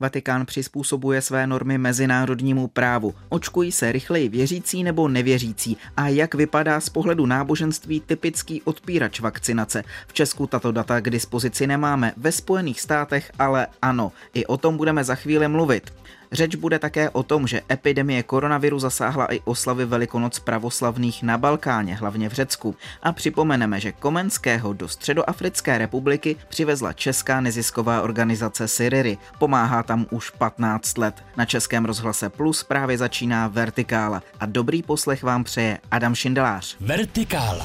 Vatikán přizpůsobuje své normy mezinárodnímu právu. Očkují se rychleji věřící nebo nevěřící? A jak vypadá z pohledu náboženství typický odpírač vakcinace? V Česku tato data k dispozici nemáme, ve Spojených státech ale ano. I o tom budeme za chvíli mluvit. Řeč bude také o tom, že epidemie koronaviru zasáhla i oslavy Velikonoc pravoslavných na Balkáně, hlavně v Řecku. A připomeneme, že Komenského do Středoafrické republiky přivezla česká nezisková organizace Siriry. Pomáhá tam už 15 let. Na Českém rozhlase Plus právě začíná Vertikála. A dobrý poslech vám přeje Adam Šindelář. Vertikála.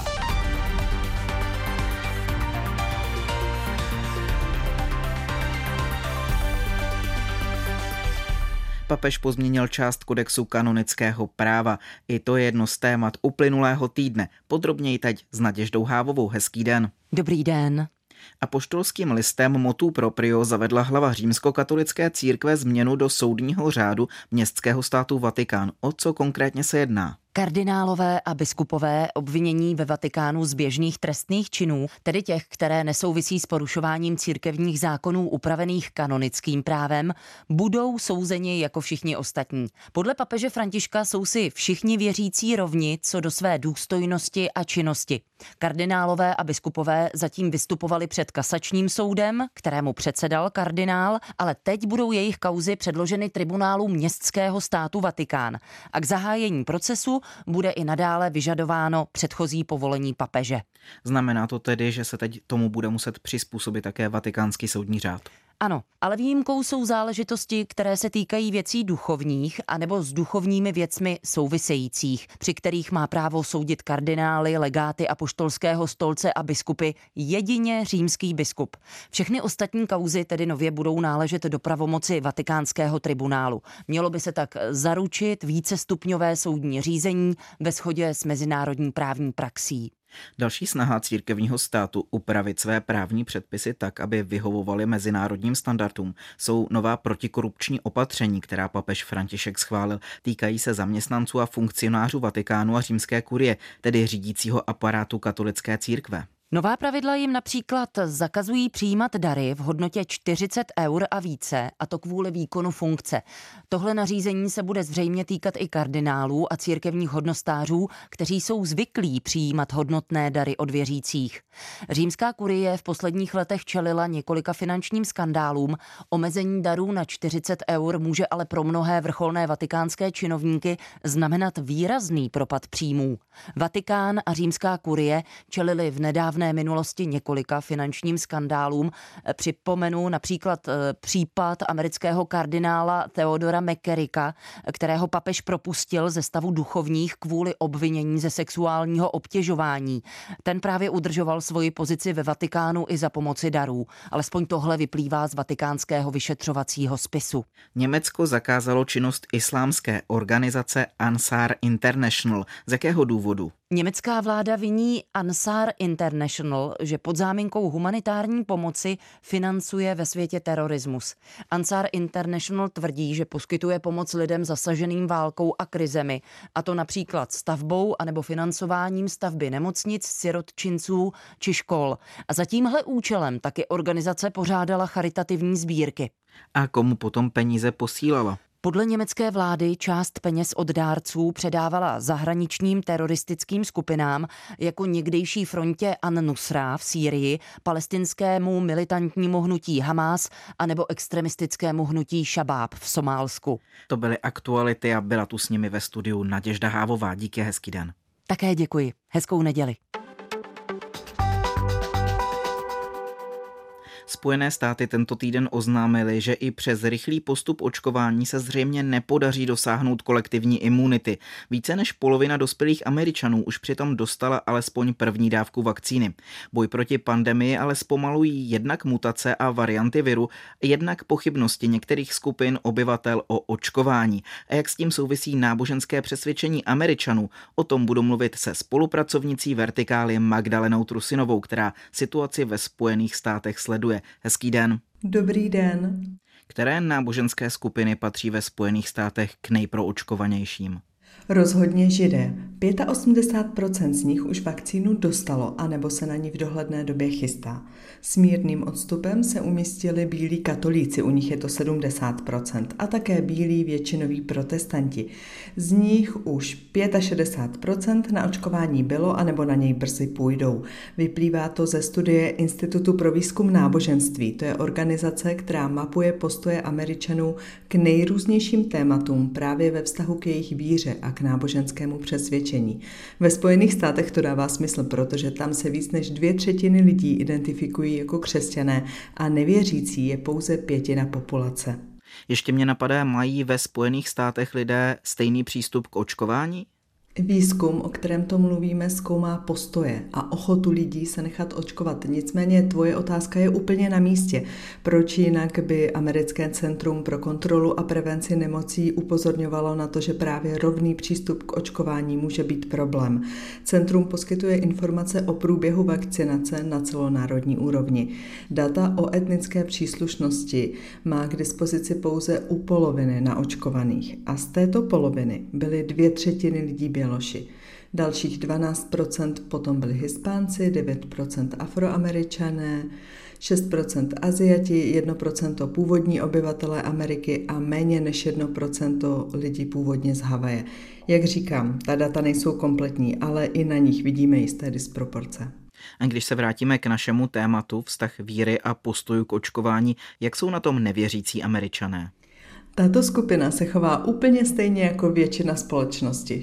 Papež pozměnil část kodexu kanonického práva. I to je jedno z témat uplynulého týdne. Podrobněji teď s Naděždou Hávovou. Hezký den. Dobrý den. Apoštolským listem motu proprio zavedla hlava římskokatolické církve změnu do soudního řádu městského státu Vatikán. O co konkrétně se jedná? Kardinálové a biskupové obvinění ve Vatikánu z běžných trestných činů, tedy těch, které nesouvisí s porušováním církevních zákonů upravených kanonickým právem, budou souzeni jako všichni ostatní. Podle papeže Františka jsou si všichni věřící rovni co do své důstojnosti a činnosti. Kardinálové a biskupové zatím vystupovali před kasačním soudem, kterému předsedal kardinál, ale teď budou jejich kauzy předloženy tribunálu městského státu Vatikán. A k zahájení procesu bude i nadále vyžadováno předchozí povolení papeže. Znamená to tedy, že se teď tomu bude muset přizpůsobit také vatikánský soudní řád? Ano, ale výjimkou jsou záležitosti, které se týkají věcí duchovních anebo s duchovními věcmi souvisejících, při kterých má právo soudit kardinály, legáty apoštolského stolce a biskupy jedině římský biskup. Všechny ostatní kauzy tedy nově budou náležet do pravomoci vatikánského tribunálu. Mělo by se tak zaručit vícestupňové soudní řízení ve shodě s mezinárodní právní praxí. Další snaha církevního státu upravit své právní předpisy tak, aby vyhovovaly mezinárodním standardům, jsou nová protikorupční opatření, která papež František schválil. Týkají se zaměstnanců a funkcionářů Vatikánu a římské kurie, tedy řídícího aparátu katolické církve. Nová pravidla jim například zakazují přijímat dary v hodnotě 40 eur a více, a to kvůli výkonu funkce. Tohle nařízení se bude zřejmě týkat i kardinálů a církevních hodnostářů, kteří jsou zvyklí přijímat hodnotné dary od věřících. Římská kurie v posledních letech čelila několika finančním skandálům. Omezení darů na 40 eur může ale pro mnohé vrcholné vatikánské činovníky znamenat výrazný propad příjmů. Vatikán a římská kurie čelili v nedávné minulosti několika finančním skandálům. Připomenu například případ amerického kardinála Theodora McCarricka, kterého papež propustil ze stavu duchovních kvůli obvinění ze sexuálního obtěžování. Ten právě udržoval svoji pozici ve Vatikánu i za pomoci darů. Alespoň tohle vyplývá z vatikánského vyšetřovacího spisu. Německo zakázalo činnost islámské organizace Ansar International. Z jakého důvodu? Německá vláda viní Ansar International, že pod záminkou humanitární pomoci financuje ve světě terorismus. Ansar International tvrdí, že poskytuje pomoc lidem zasaženým válkou a krizemi, a to například stavbou anebo financováním stavby nemocnic, sirotčinců či škol. A za tímhle účelem taky organizace pořádala charitativní sbírky. A komu potom peníze posílala? Podle německé vlády část peněz od dárců předávala zahraničním teroristickým skupinám jako někdejší frontě An-Nusra v Sýrii, palestinskému militantnímu hnutí Hamás anebo extremistickému hnutí Šabáb v Somálsku. To byly aktuality a byla tu s nimi ve studiu Naděžda Hávová. Díky, hezký den. Také děkuji. Hezkou neděli. Spojené státy tento týden oznámily, že i přes rychlý postup očkování se zřejmě nepodaří dosáhnout kolektivní imunity. Více než polovina dospělých Američanů už přitom dostala alespoň první dávku vakcíny. Boj proti pandemii ale zpomalují jednak mutace a varianty viru, jednak pochybnosti některých skupin obyvatel o očkování. A jak s tím souvisí náboženské přesvědčení Američanů, o tom budu mluvit se spolupracovnicí Vertikály Magdalenou Trusinovou, která situaci ve Spojených státech sleduje. Hezký den. Dobrý den. Které náboženské skupiny patří ve Spojených státech k nejproočkovanějším? Rozhodně Židé. 85% z nich už vakcínu dostalo, anebo se na ní v dohledné době chystá. S mírným odstupem se umístili bílí katolíci, u nich je to 70%, a také bílí většinoví protestanti. Z nich už 65% na očkování bylo, anebo na něj brzy půjdou. Vyplývá to ze studie Institutu pro výzkum náboženství. To je organizace, která mapuje postoje Američanů k nejrůznějším tématům právě ve vztahu k jejich víře a k náboženskému přesvědčení. Ve Spojených státech to dává smysl, protože tam se víc než 2/3 lidí identifikují jako křesťané a nevěřící je pouze 1/5 populace. Ještě mě napadá, mají ve Spojených státech lidé stejný přístup k očkování? Výzkum, o kterém to mluvíme, zkoumá postoje a ochotu lidí se nechat očkovat. Nicméně tvoje otázka je úplně na místě. Proč jinak by Americké centrum pro kontrolu a prevenci nemocí upozorňovalo na to, že právě rovný přístup k očkování může být problém? Centrum poskytuje informace o průběhu vakcinace na celonárodní úrovni. Data o etnické příslušnosti má k dispozici pouze u poloviny naočkovaných a z této poloviny byly 2/3 lidí Běloši. Dalších 12% potom byli Hispánci, 9% Afroameričané, 6% Aziati, 1% původní obyvatelé Ameriky a méně než 1% lidí původně z Havaje. Jak říkám, ta data nejsou kompletní, ale i na nich vidíme jisté disproporce. A když se vrátíme k našemu tématu, vztah víry a postoju k očkování, jak jsou na tom nevěřící Američané? Tato skupina se chová úplně stejně jako většina společnosti.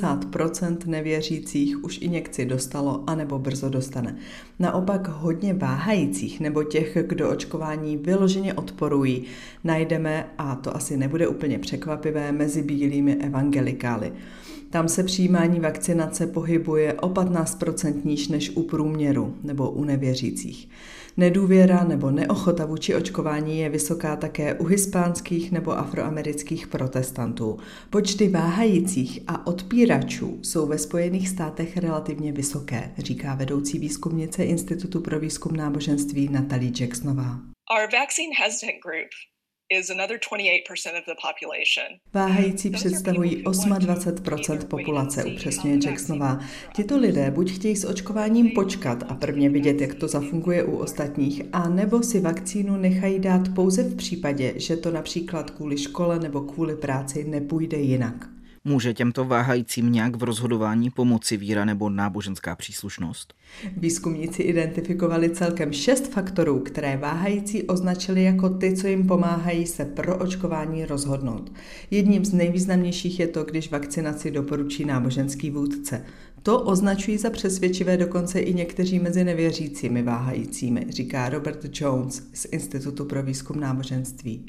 60% nevěřících už injekci dostalo anebo brzo dostane. Naopak hodně váhajících nebo těch, kdo očkování vyloženě odporují, najdeme, a to asi nebude úplně překvapivé, mezi bílými evangelikály. Tam se přijímání vakcinace pohybuje o 15% níž než u průměru nebo u nevěřících. Nedůvěra nebo neochota vůči očkování je vysoká také u hispánských nebo afroamerických protestantů. Počty váhajících a odpíračů jsou ve Spojených státech relativně vysoké, říká vedoucí výzkumnice Institutu pro výzkum náboženství Natalie Jacksonová. Our vaccine hesitant group is another 28% of the population. Váhající představují 28% populace, upřesňuje Jacksonová. Tito lidé buď chtějí s očkováním počkat a prvně vidět, jak to zafunguje u ostatních, a nebo si vakcínu nechají dát pouze v případě, že to například kvůli škole nebo kvůli práci nepůjde jinak. Může těmto váhajícím nějak v rozhodování pomoci víra nebo náboženská příslušnost? Výzkumníci identifikovali celkem 6 faktorů, které váhající označili jako ty, co jim pomáhají se pro očkování rozhodnout. Jedním z nejvýznamnějších je to, když vakcinaci doporučí náboženský vůdce. To označují za přesvědčivé dokonce i někteří mezi nevěřícími váhajícími, říká Robert Jones z Institutu pro výzkum náboženství.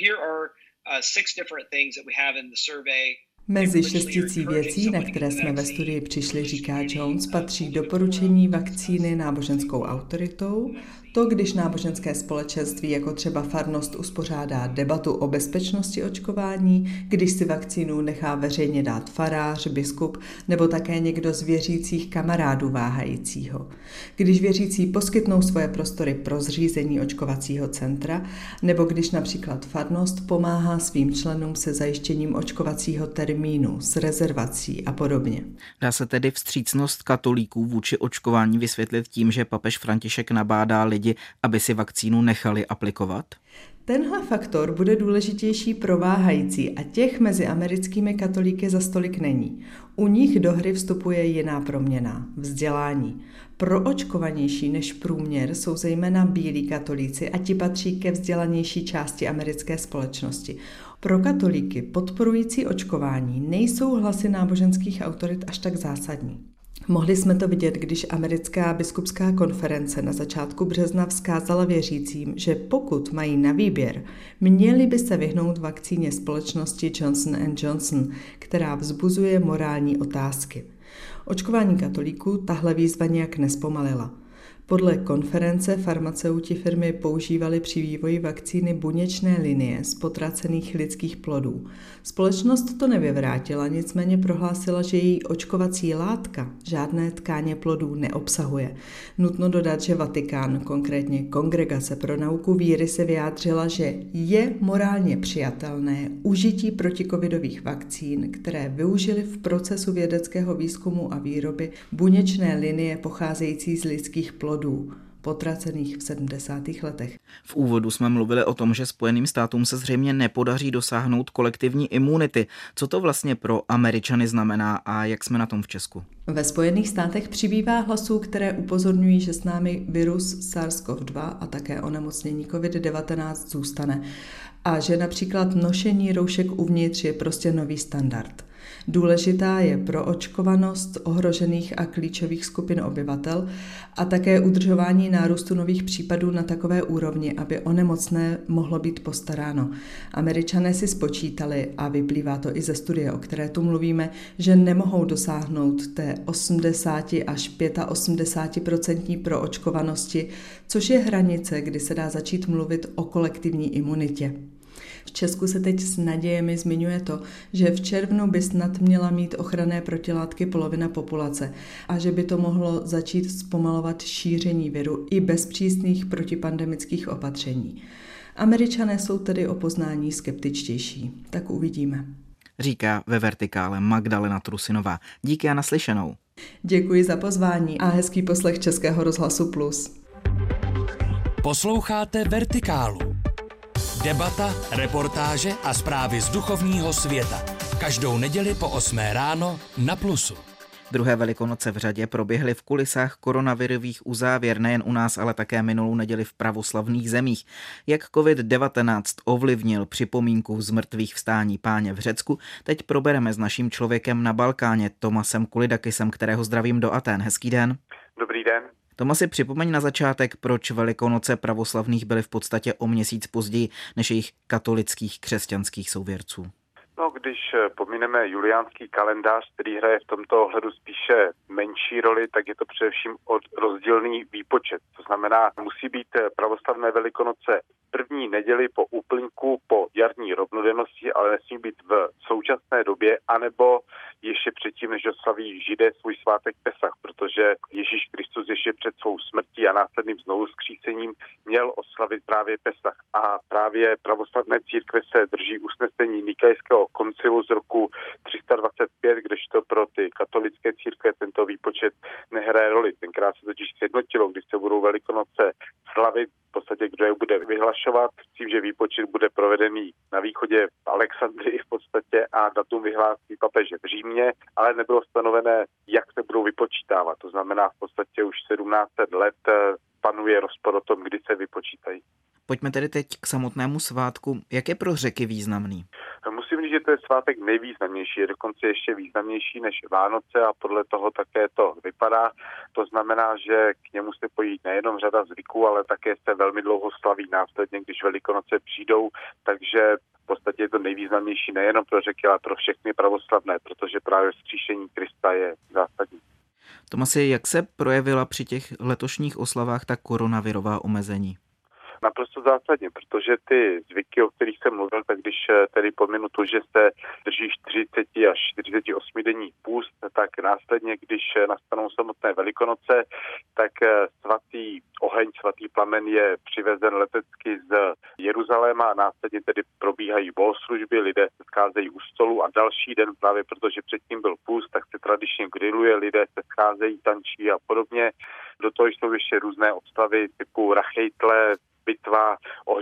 Mezi 6 věcí, na které jsme ve studii přišli, říká Jones, patří doporučení vakcíny náboženskou autoritou, to, když náboženské společenství, jako třeba farnost, uspořádá debatu o bezpečnosti očkování, když si vakcínu nechá veřejně dát farář, biskup nebo také někdo z věřících kamarádů váhajícího. Když věřící poskytnou svoje prostory pro zřízení očkovacího centra, nebo když například farnost pomáhá svým členům se zajištěním očkovacího termínu, s rezervací a podobně. Dá se tedy vstřícnost katolíků vůči očkování vysvětlit tím, že papež František nabádá lidi, aby si vakcínu nechali aplikovat? Tenhle faktor bude důležitější pro váhající a těch mezi americkými katolíky za stolik není. U nich do hry vstupuje jiná proměna – vzdělání. Proočkovanější než průměr jsou zejména bílí katolíci a ti patří ke vzdělanější části americké společnosti. Pro katolíky podporující očkování nejsou hlasy náboženských autorit až tak zásadní. Mohli jsme to vidět, když americká biskupská konference na začátku března vzkázala věřícím, že pokud mají na výběr, měli by se vyhnout vakcíně společnosti Johnson & Johnson, která vzbuzuje morální otázky. Očkování katolíků tahle výzva nějak nespomalila. Podle konference farmaceuti firmy používali při vývoji vakcíny buněčné linie z potracených lidských plodů. Společnost to nevyvrátila, nicméně prohlásila, že její očkovací látka žádné tkáně plodů neobsahuje. Nutno dodat, že Vatikán, konkrétně Kongregace pro nauku víry, se vyjádřila, že je morálně přijatelné užití protikovidových vakcín, které využily v procesu vědeckého výzkumu a výroby buněčné linie pocházející z lidských plodů, potracených v 70. letech. V úvodu jsme mluvili o tom, že Spojeným státům se zřejmě nepodaří dosáhnout kolektivní imunity. Co to vlastně pro Američany znamená a jak jsme na tom v Česku? Ve Spojených státech přibývá hlasů, které upozorňují, že s námi virus SARS-CoV-2 a také onemocnění COVID-19 zůstane a že například nošení roušek uvnitř je prostě nový standard. Důležitá je proočkovanost ohrožených a klíčových skupin obyvatel a také udržování nárůstu nových případů na takové úrovni, aby o nemocné mohlo být postaráno. Američané si spočítali, a vyplývá to i ze studie, o které tu mluvíme, že nemohou dosáhnout té 80 až 85% proočkovanosti, což je hranice, kdy se dá začít mluvit o kolektivní imunitě. V Česku se teď s nadějemi zmiňuje to, že v červnu by snad měla mít ochranné protilátky polovina populace a že by to mohlo začít zpomalovat šíření viru i bez přísných protipandemických opatření. Američané jsou tedy o poznání skeptičtější. Tak uvidíme. Říká ve Vertikále Magdalena Trusinová. Díky a naslyšenou. Děkuji za pozvání a hezký poslech Českého rozhlasu Plus. Posloucháte Vertikálu. Debata, reportáže a zprávy z duchovního světa. Každou neděli po 8 ráno na Plusu. Druhé Velikonoce v řadě proběhly v kulisách koronavirových uzávěr nejen u nás, ale také minulou neděli v pravoslavných zemích. Jak COVID-19 ovlivnil připomínku zmrtvých vstání Páně v Řecku, teď probereme s naším člověkem na Balkáně, Tomasem Kulidakisem, kterého zdravím do Athén. Hezký den. Dobrý den. Tomasi, připomeň na začátek, proč Velikonoce pravoslavných byly v podstatě o měsíc později než jejich katolických křesťanských souvěrců. No, když pomineme juliánský kalendář, který hraje v tomto ohledu spíše menší roli, tak je to především rozdílný výpočet. To znamená, musí být pravoslavné Velikonoce první neděli po úplňku po jarní rovnodennosti, ale nesmí být v současné době, anebo ještě předtím, než oslaví Židé svůj svátek Pesach, protože Ježíš Kristus ještě před svou smrtí a následným znovuzkřísením měl oslavit právě Pesach. A právě pravoslavné církve se drží usnesení Nikejského koncilu z roku 325, kdežto pro ty katolické církve tento výpočet nehraje roli. Tenkrát se totiž sjednotilo, když se budou Velikonoce slavit, v podstatě kdo je bude vyhlašovat, s tím, že výpočet bude provedený na východě v Alexandrii v podstatě a datum vyhlásí papeže v Římě, ale nebylo stanovené, jak se budou vypočítávat. To znamená, v podstatě už 1700 let panuje rozpor o tom, kdy se vypočítají. Pojďme tedy teď k samotnému svátku. Jak je pro Řeky významný? Musím říct, že to je svátek nejvýznamnější, je dokonce ještě významnější než Vánoce a podle toho také to vypadá. To znamená, že k němu se pojí nejenom řada zvyků, ale také se velmi dlouho slaví následně, když Velikonoce přijdou, takže v podstatě je to nejvýznamnější nejenom pro Řeky, ale pro všechny pravoslavné, protože právě vzkříšení Krista je zásadní. Tomasi, jak se projevila při těch letošních oslavách ta koronavirová omezení? Naprosto zásadně, protože ty zvyky, o kterých jsem mluvil, tak když tedy pominu to, že se drží 40 až 48 denní půst, tak následně, když nastanou samotné Velikonoce, tak svatý oheň, svatý plamen je přivezen letecky z Jeruzaléma a následně tedy probíhají bohoslužby, lidé se scházejí u stolu a další den, právě protože předtím byl půst, tak se tradičně grilluje, lidé se scházejí, tančí a podobně. Do toho jsou ještě různé oslavy typu rachejtle, bitva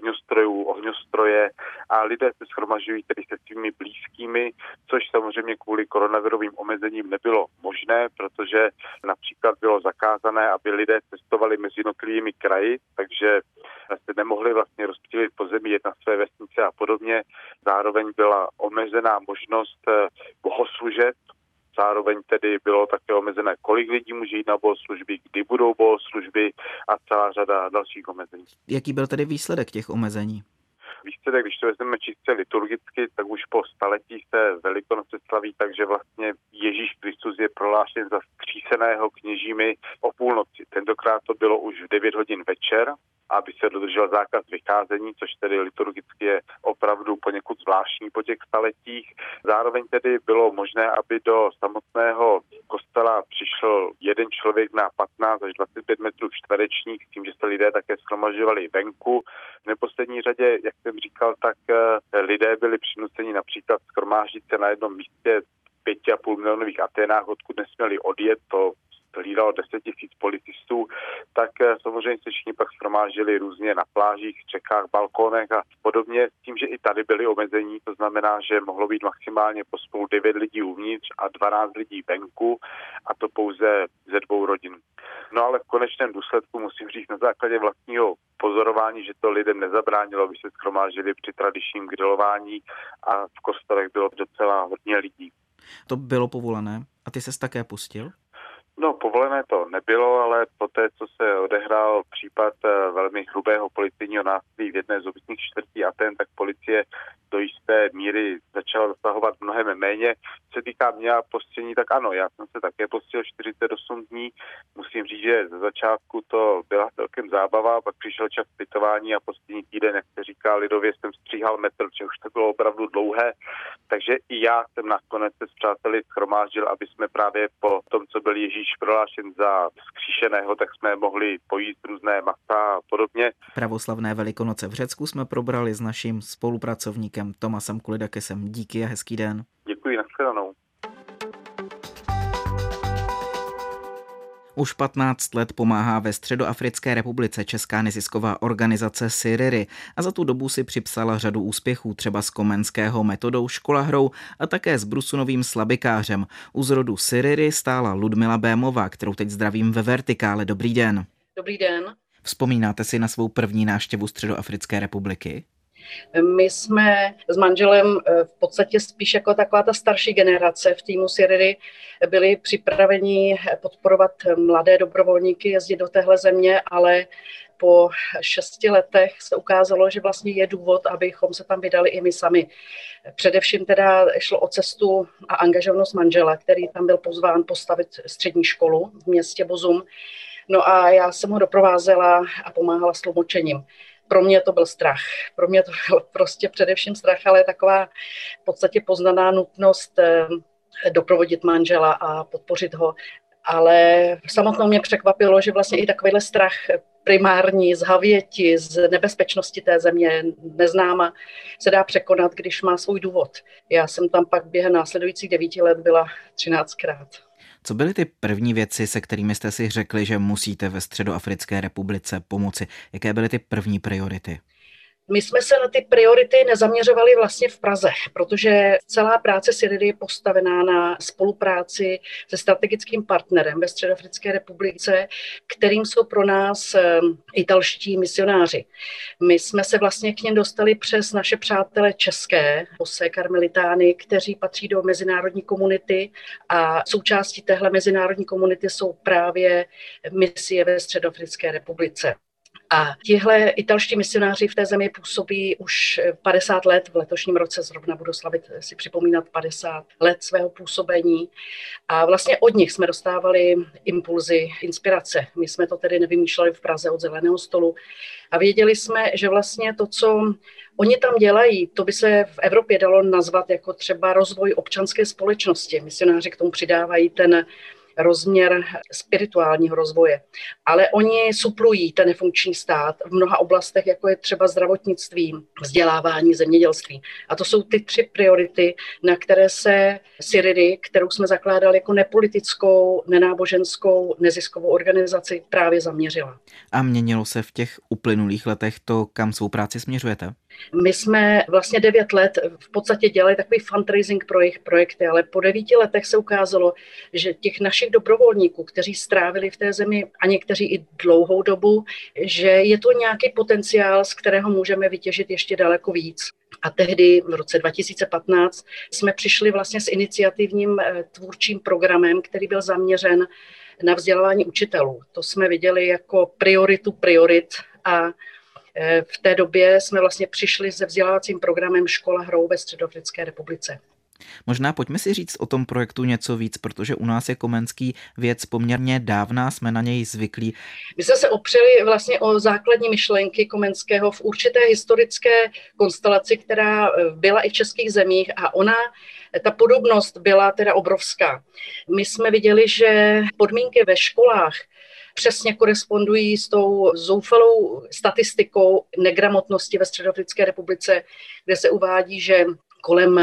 ohňostroje a lidé se shromažďují tedy se svými blízkými, což samozřejmě kvůli koronavirovým omezením nebylo možné, protože například bylo zakázané, aby lidé cestovali mezi jednotlivými kraji, takže se nemohli vlastně rozptýlit po zemi, jet na své vesnice a podobně. Zároveň byla omezená možnost bohoslužeb. Zároveň tedy bylo také omezené, kolik lidí může jít na bohoslužby, kdy budou bohoslužby a celá řada dalších omezení. Jaký byl tedy výsledek těch omezení? Výsledek, když to vezmeme čistě liturgicky, tak už po staletí se Velikonoce slaví, takže vlastně Ježíš Kristus je prohlášen za vzkříseného kněžími o půlnoci. Tentokrát to bylo už v 9 hodin večer, aby se dodržel zákaz vycházení, což tedy liturgicky je opravdu poněkud zvláštní po těch staletích. Zároveň tedy bylo možné, aby do samotného kostela přišel jeden člověk na 15 až 25 metrů čtverečních, tím, že se lidé také shromažďovali venku. V neposlední řadě, jak jsem říkal, tak lidé byli přinuceni například shromáždit se na jednom místě 5,5 milionových Aténách, odkud nesměli odjet, to hlídalo 10 000 policistů, tak samozřejmě se všichni pak shromáždili různě na plážích, střechách, balkónech a podobně, s tím, že i tady byly omezení, to znamená, že mohlo být maximálně pospolu 9 lidí uvnitř a 12 lidí venku, a to pouze ze 2 rodin. No ale v konečném důsledku musím říct na základě vlastního pozorování, že to lidem nezabránilo, aby se shromáždili při tradičním grilování a v kostelech bylo docela hodně lidí. To bylo povolené a ty ses také pustil? No, povolené to nebylo, ale poté, co se odehrál případ velmi hrubého policejního násilí v jedné z obytných čtvrtí Aten, tak policie do jisté míry začala zasahovat mnohem méně. Co se týká mě a postření, tak ano, já jsem se také postil 48 dní. Musím říct, že ze začátku to byla celkem zábava, pak přišel čas pytování a poslední týden, jak se říká lidově, jsem stříhal metr, protože už to bylo opravdu dlouhé. Takže i já jsem nakonec se s přáteli shromáždil, aby jsme právě po tom, co byl Ježíš prohlášen za vzkříšeného, tak jsme mohli pojíst různé masa a podobně. Pravoslavné Velikonoce v Řecku jsme probrali s naším spolupracovníkem Tomasem Kulidakisem. Díky a hezký den. Děkuji, nashledanou. Už 15 let pomáhá ve Středoafrické republice česká nezisková organizace Siriri a za tu dobu si připsala řadu úspěchů, třeba z Komenského metodou školahrou a také s Brusunovým slabikářem. U zrodu Siriri stála Ludmila Bémová, kterou teď zdravím ve Vertikále. Dobrý den. Dobrý den. Vzpomínáte si na svou první návštěvu Středoafrické republiky? My jsme s manželem v podstatě spíš jako taková ta starší generace v týmu Siriri byli připraveni podporovat mladé dobrovolníky, jezdit do téhle země, ale po 6 letech se ukázalo, že vlastně je důvod, abychom se tam vydali i my sami. Především teda šlo o cestu a angažovanost manžela, který tam byl pozván postavit střední školu v městě Bozum. No a já jsem ho doprovázela a pomáhala s tlumočením. Pro mě to byl strach. Pro mě to byl prostě především strach, ale taková v podstatě poznaná nutnost doprovodit manžela a podpořit ho. Ale samotnou mě překvapilo, že vlastně i takovýhle strach primární z havěti, z nebezpečnosti té země neznáma se dá překonat, když má svůj důvod. Já jsem tam pak během následujících 9 let byla 13krát. Co byly ty první věci, se kterými jste si řekli, že musíte ve Středoafrické republice pomoci? Jaké byly ty první priority? My jsme se na ty priority nezaměřovali vlastně v Praze, protože celá práce Siriri je postavená na spolupráci se strategickým partnerem ve Středoafrické republice, kterým jsou pro nás italští misionáři. My jsme se vlastně k něm dostali přes naše přátele české, Jose Karmelitány, kteří patří do mezinárodní komunity a součástí téhle mezinárodní komunity jsou právě misie ve Středoafrické republice. A tihle italští misionáři v té zemi působí už 50 let, v letošním roce zrovna budu slavit, si připomínat 50 let svého působení. A vlastně od nich jsme dostávali impulzy, inspirace. My jsme to tedy nevymýšleli v Praze od zeleného stolu. A věděli jsme, že vlastně to, co oni tam dělají, to by se v Evropě dalo nazvat jako třeba rozvoj občanské společnosti. Misionáři k tomu přidávají ten rozměr spirituálního rozvoje. Ale oni suplují ten nefunkční stát v mnoha oblastech, jako je třeba zdravotnictví, vzdělávání, zemědělství. A to jsou ty 3 priority, na které se Siriri, kterou jsme zakládali jako nepolitickou, nenáboženskou, neziskovou organizaci, právě zaměřila. A měnilo se v těch uplynulých letech to, kam svou práci směřujete? My jsme vlastně 9 let v podstatě dělali takový fundraising pro jejich projekty, ale po 9 letech se ukázalo, že těch našich dobrovolníků, kteří strávili v té zemi a někteří i dlouhou dobu, že je to nějaký potenciál, z kterého můžeme vytěžit ještě daleko víc. A tehdy v roce 2015 jsme přišli vlastně s iniciativním tvůrčím programem, který byl zaměřen na vzdělávání učitelů. To jsme viděli jako prioritu priorit a v té době jsme vlastně přišli se vzdělávacím programem Škola hrou ve Středoafrické republice. Možná pojďme si říct o tom projektu něco víc, protože u nás je komenský věc poměrně dávná, jsme na něj zvyklí. My jsme se opřeli vlastně o základní myšlenky Komenského v určité historické konstelaci, která byla i v českých zemích a ta podobnost byla teda obrovská. My jsme viděli, že podmínky ve školách přesně korespondují s tou zoufalou statistikou negramotnosti ve Středoafrické republice, kde se uvádí, že kolem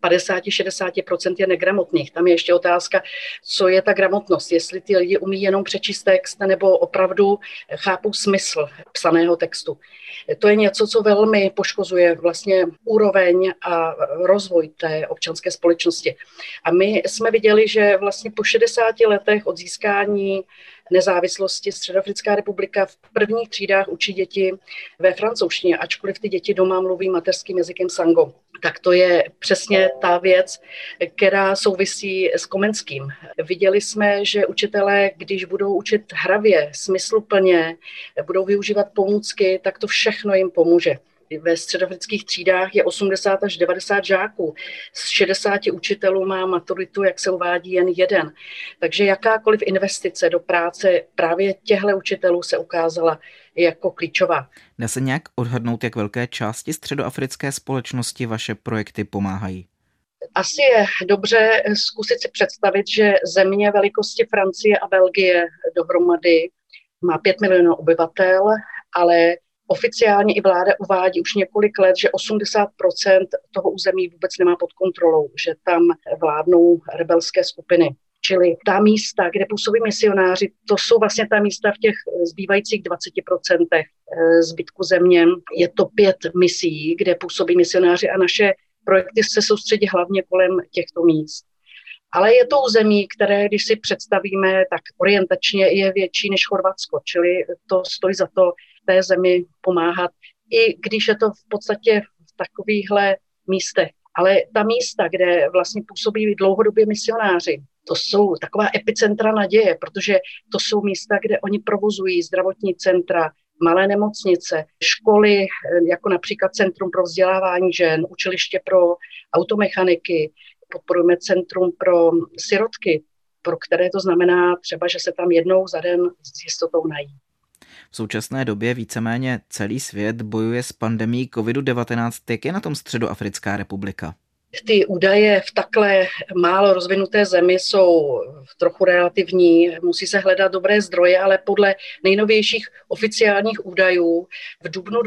50-60% je negramotných. Tam je ještě otázka, co je ta gramotnost. Jestli ty lidi umí jenom přečíst text, nebo opravdu chápou smysl psaného textu. To je něco, co velmi poškozuje vlastně úroveň a rozvoj té občanské společnosti. A my jsme viděli, že vlastně po 60 letech od získání nezávislosti Středoafrická republika v prvních třídách učí děti ve francouzštině, ačkoliv ty děti doma mluví mateřským jazykem Sango. Tak to je přesně ta věc, která souvisí s Komenským. Viděli jsme, že učitelé, když budou učit hravě, smysluplně, budou využívat pomůcky, tak to všechno jim pomůže. Ve středoafrických třídách je 80 až 90 žáků. Z 60 učitelů má maturitu, jak se uvádí, jen jeden. Takže jakákoliv investice do práce právě těchto učitelů se ukázala jako klíčová. Dá se nějak odhadnout, jak velké části středoafrické společnosti vaše projekty pomáhají? Asi je dobře zkusit si představit, že země velikosti Francie a Belgie dohromady má 5 milionů obyvatel, ale oficiálně i vláda uvádí už několik let, že 80% toho území vůbec nemá pod kontrolou, že tam vládnou rebelské skupiny. Čili ta místa, kde působí misionáři, to jsou vlastně ta místa v těch zbývajících 20% zbytku země. Je to 5 misií, kde působí misionáři a naše projekty se soustředí hlavně kolem těchto míst. Ale je to území, které, když si představíme, tak orientačně je větší než Chorvatsko, čili to stojí za to té zemi pomáhat, i když je to v podstatě v takovýchhle místech. Ale ta místa, kde vlastně působí dlouhodobě misionáři, to jsou taková epicentra naděje, protože to jsou místa, kde oni provozují zdravotní centra, malé nemocnice, školy, jako například Centrum pro vzdělávání žen, učiliště pro automechaniky, podporujeme Centrum pro sirotky, pro které to znamená třeba, že se tam jednou za den s jistotou nají. V současné době víceméně celý svět bojuje s pandemií COVID-19. Jak je na tom Středoafrická republika? Ty údaje v takhle málo rozvinuté zemi jsou trochu relativní, musí se hledat dobré zdroje, ale podle nejnovějších oficiálních údajů v dubnu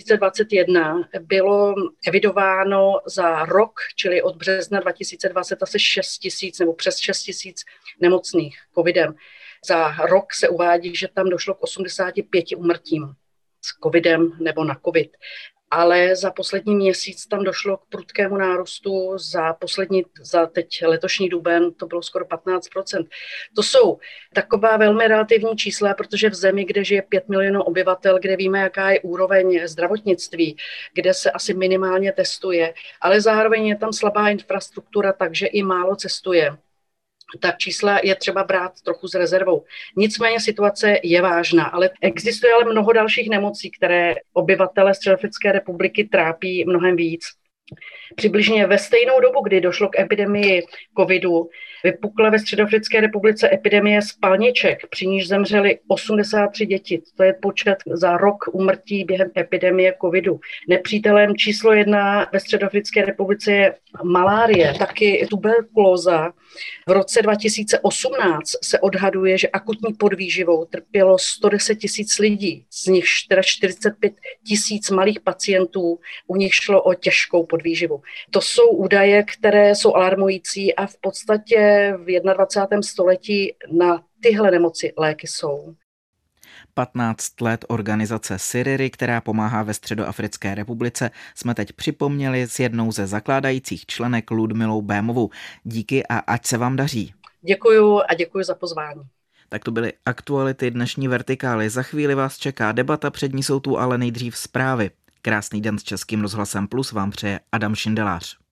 2021 bylo evidováno za rok, čili od března 2020 asi 6 000 nebo přes 6 000 nemocných covidem. Za rok se uvádí, že tam došlo k 85 úmrtím s covidem nebo na covid. Ale za poslední měsíc tam došlo k prudkému nárůstu, za teď letošní duben to bylo skoro 15%. To jsou taková velmi relativní čísla, protože v zemi, kde žije 5 milionů obyvatel, kde víme, jaká je úroveň zdravotnictví, kde se asi minimálně testuje, ale zároveň je tam slabá infrastruktura, takže i málo cestuje. Tak čísla je třeba brát trochu s rezervou. Nicméně situace je vážná, ale existuje ale mnoho dalších nemocí, které obyvatele Středoafrické republiky trápí mnohem víc. Přibližně ve stejnou dobu, kdy došlo k epidemii covidu, vypukla ve Středoafrické republice epidemie spalniček, při níž zemřely 83 děti. To je počet za rok úmrtí během epidemie covidu. Nepřítelem číslo 1 ve Středoafrické republice je malárie, taky tuberkulóza. V roce 2018 se odhaduje, že akutní podvýživou trpělo 110 000 lidí, z nich 45 000 malých pacientů, u nich šlo o těžkou podvýživu. To jsou údaje, které jsou alarmující a v podstatě v 21. století na tyhle nemoci léky jsou. 15 let organizace Siriry, která pomáhá ve Středoafrické republice, jsme teď připomněli s jednou ze zakládajících členek Ludmilou Bémovou. Díky a ať se vám daří. Děkuju a děkuji za pozvání. Tak to byly aktuality dnešní Vertikály. Za chvíli vás čeká debata, před ní jsou tu ale nejdřív zprávy. Krásný den s Českým rozhlasem Plus vám přeje Adam Šindelář.